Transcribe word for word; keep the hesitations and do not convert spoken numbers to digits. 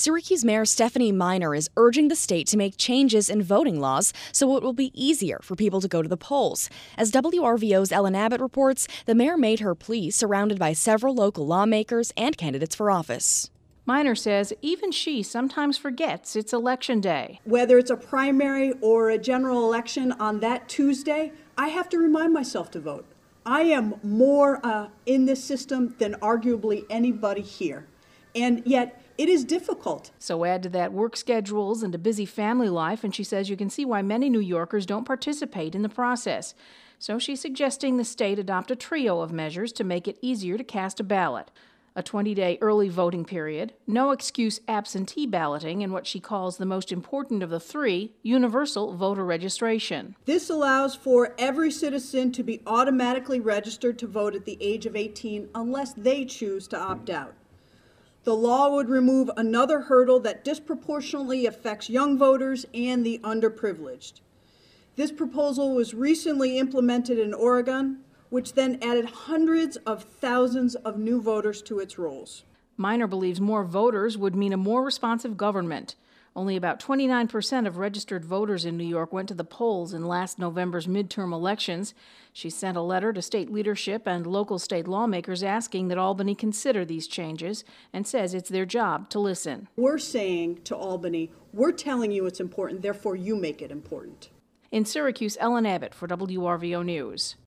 Syracuse Mayor Stephanie Miner is urging the state to make changes in voting laws so it will be easier for people to go to the polls. As W R V O's Ellen Abbott reports, the mayor made her plea surrounded by several local lawmakers and candidates for office. Miner says even she sometimes forgets it's Election Day. Whether it's a primary or a general election on that Tuesday, I have to remind myself to vote. I am more uh, in this system than arguably anybody here, and yet it is difficult. So add to that work schedules and a busy family life, and she says you can see why many New Yorkers don't participate in the process. So she's suggesting the state adopt a trio of measures to make it easier to cast a ballot. A twenty-day early voting period, no excuse absentee balloting, and what she calls the most important of the three, universal voter registration. This allows for every citizen to be automatically registered to vote at the age of eighteen unless they choose to opt out. The law would remove another hurdle that disproportionately affects young voters and the underprivileged. This proposal was recently implemented in Oregon, which then added hundreds of thousands of new voters to its rolls. Miner believes more voters would mean a more responsive government. Only about twenty-nine percent of registered voters in New York went to the polls in last November's midterm elections. She sent a letter to state leadership and local state lawmakers asking that Albany consider these changes and says it's their job to listen. We're saying to Albany, we're telling you it's important, therefore you make it important. In Syracuse, Ellen Abbott for W R V O News.